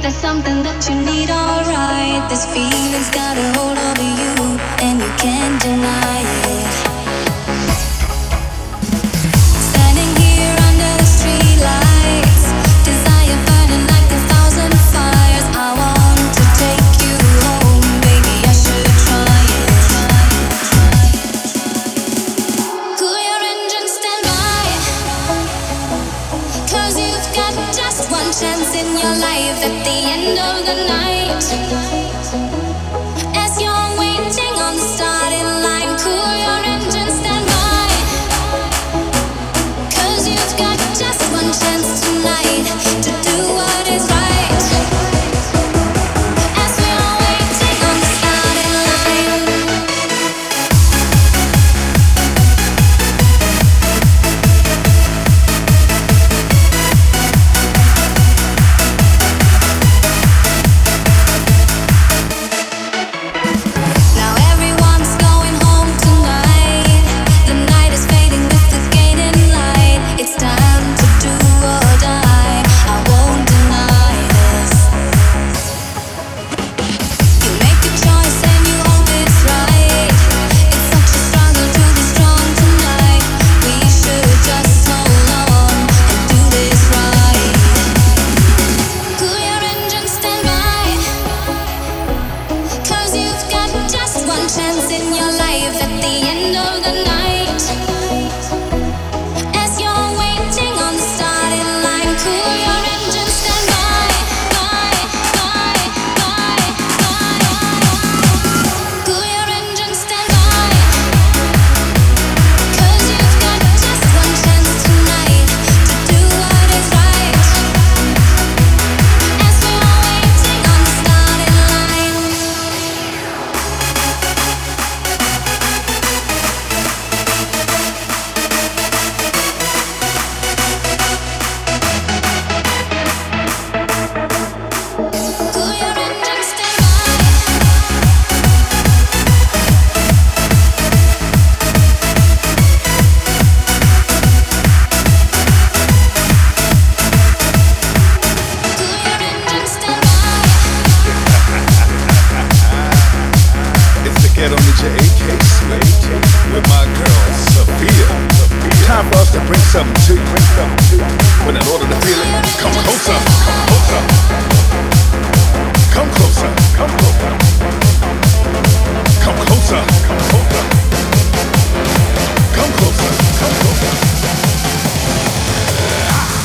There's something that you need, alright. This feeling's got a hold over you, and you can't deny it. Standing here under the streetlights, desire burning like 1,000 fires. I want to take you home, baby, I should try it. Cool your engine, stand by, 'cause you've got just one chance in your life at the end of the night. As you're waiting on the starting line, cool your engine, stand by, 'cause you've got just one chance tonight to do what is right. As we're waiting on the starting line. Now everyone's going home tonight. The night is fading with the fading light. It's time to do or die. I won't deny this. You make a choice and you hope it's right. It's such a struggle to be strong tonight. We should just hold on and do this right. Cool your engine, stand by, 'cause you've got just one chance in your life at the end of the night. As you're waiting on the starting line, cool your engine, stand by, cool your engine, stand by, 'cause you've got just one chance tonight to do what is right. As we're waiting on the starting line. Cool your engine, stand by. Cool your engine, stand by. It's the Ghetto Ninja AK Slate with my girl Sophia. Time for us to bring something to you.